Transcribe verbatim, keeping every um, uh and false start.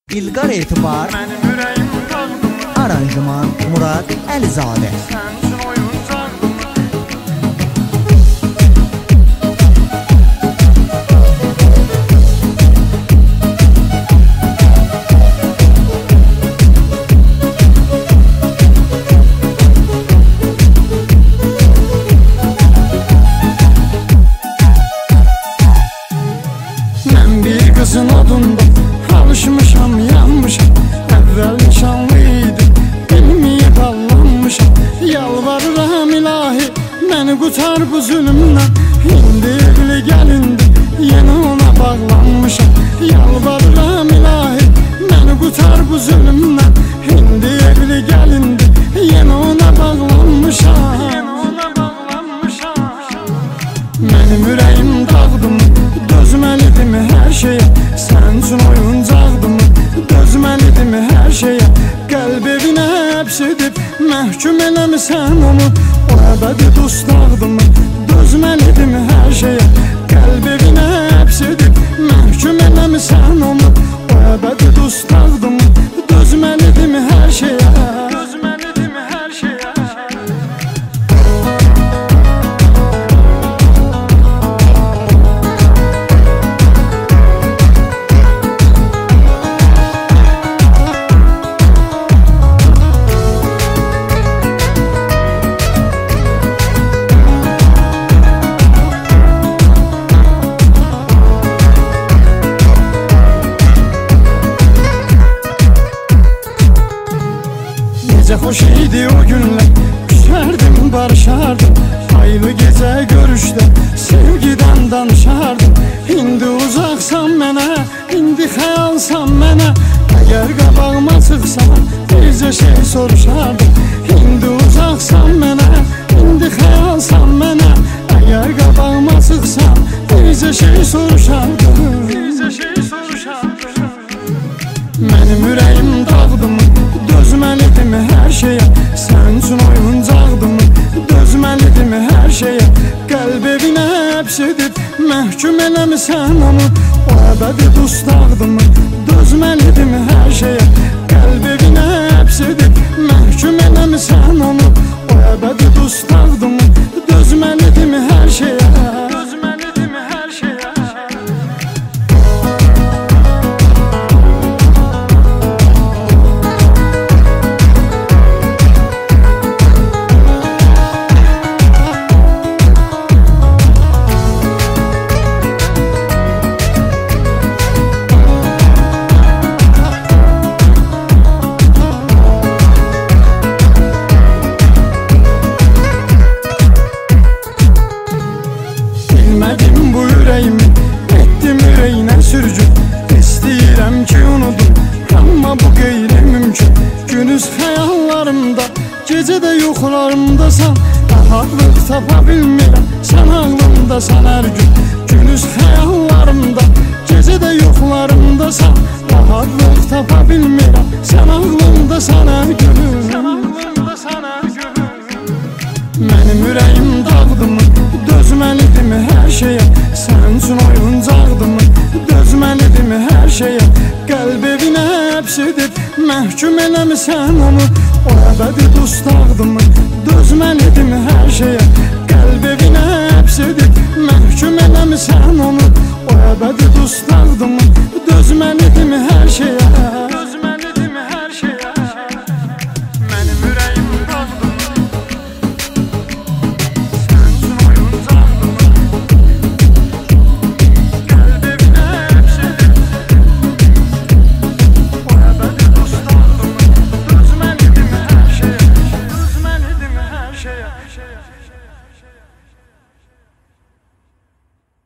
İlqar Etibar, Mənim ürəyim dağdım, aranjman Murad Əlizadə. sən üçün oyuncaqdım. Mən bir qızın odunda alışmışam, yanmışam. Əvvəl nişanlı idi, bilməyib allanmışam. Yalvarıram ilahi, məni qutar bu zülümdən. İndi evli gəlindir, yenə ona bağlanmışam. Yalvarıram ilahi, məni qutar bu zülümdən. İndi evli gəlindir, yenə ona bağlanmışam. Mənim ürəyim dağdım, dözməlidimi hər şeyə? Sən üçün oyuncaqdım, dözməlidimi hər şeyə? Qəlb evinə həbs edib, məhkum eləmisən onu. O əbədi dustaqdım, dözməlidimi hər şeyə? Qəlb evinə həbs edib, məhkum eləmisən onu. O əbədi dustaqdım, dözməlidimi hər şeyə? Dözməlidimi hər şeyə? Necə xoş idi o günlər, küsərdim, barışardım. Aylı gecə görüşdə, sevgidən danışardım. İndi uzaqsan mənə, indi xəyalsan mənə. Əgər qabağıma çıxsan, bircə şey soruşardım. İndi uzaqsan mənə, indi xəyalsan mənə. Əgər qabağıma çıxsan, bircə şey soruşardım. Bircə şey soruşardım. Mənim ürəyim dağdım, dözməlidimi hər şeyə? Sən üçün oyuncaqdım, dözməlidimi hər şeyə? Qəlb evinə həbs edib, məhkum eləmisən onu. O əbədi dustaqdım, dözməlidimi hər şeyə? Qəlb evinə həbs edib, məhkum eləmisən onu. O əbədi dustaqdım, dözməlidimi hər şeyə? Dözməlidimi hər şeyə? Bilmədim bu ürəyimi, etdim ürəyinə sürgün. İstəyirəm ki unudum, amma bu qeyri-mümkün. Günüz xəyallarımda, gecə də yuxularımdasan. Rahatlıq tapa bilmirəm, sən ağlımdasan hər gün. Günüz xəyallarımda, gecə də yuxularımdasan. Rahatlıq tapa bilmirəm, sən ağlımdasan hər gün. Mənim ürəyim dağdım, dözməlidimi hər şeyə? Sən üçün oyuncaqdım, dözməlidimi hər şeyə? Qəlb evinə həbs edib, məhkum eləmisən onu. O əbədi dustaqdım, dözməlidimi hər şeyə? Qəlb evinə həbs edib, məhkum eləmisən onu. O əbədi dustaqdım,